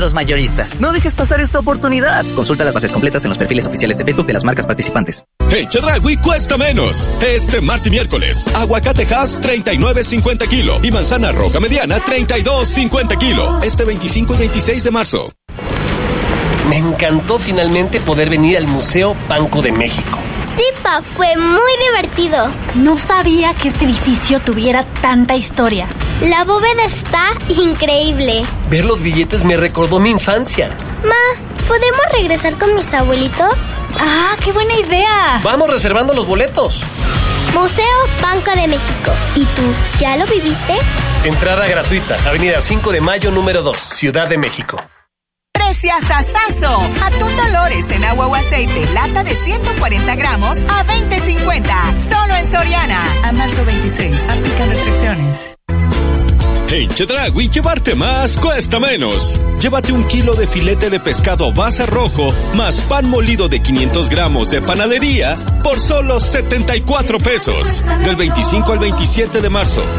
Los mayoristas. No dejes pasar esta oportunidad. Consulta las bases completas en los perfiles oficiales de Facebook de las marcas participantes. En Chedraui cuesta menos. Este martes y miércoles, aguacate Hass 39.50 kilo y manzana roja mediana 32.50 kilo. Este 25 y 26 de marzo. Me encantó finalmente poder venir al Museo Banco de México. Sí, Pa, fue muy divertido. No sabía que este edificio tuviera tanta historia. La bóveda está increíble. Ver los billetes me recordó mi infancia. Ma, ¿podemos regresar con mis abuelitos? ¡Ah, qué buena idea! Vamos reservando los boletos. Museo Banco de México. ¿Y tú, ya lo viviste? Entrada gratuita, Avenida 5 de Mayo, número 2, Ciudad de México. ¡Preciasasazo! Atún Dolores en agua o aceite, lata de 140 gramos a $20.50. Solo en Soriana. A marzo 26. Aplican restricciones. En Chedraui, llevarte más cuesta menos. Llévate 1 kilo de filete de pescado base rojo más pan molido de 500 gramos de panadería por solo 74 pesos. Del 25 al 27 de marzo.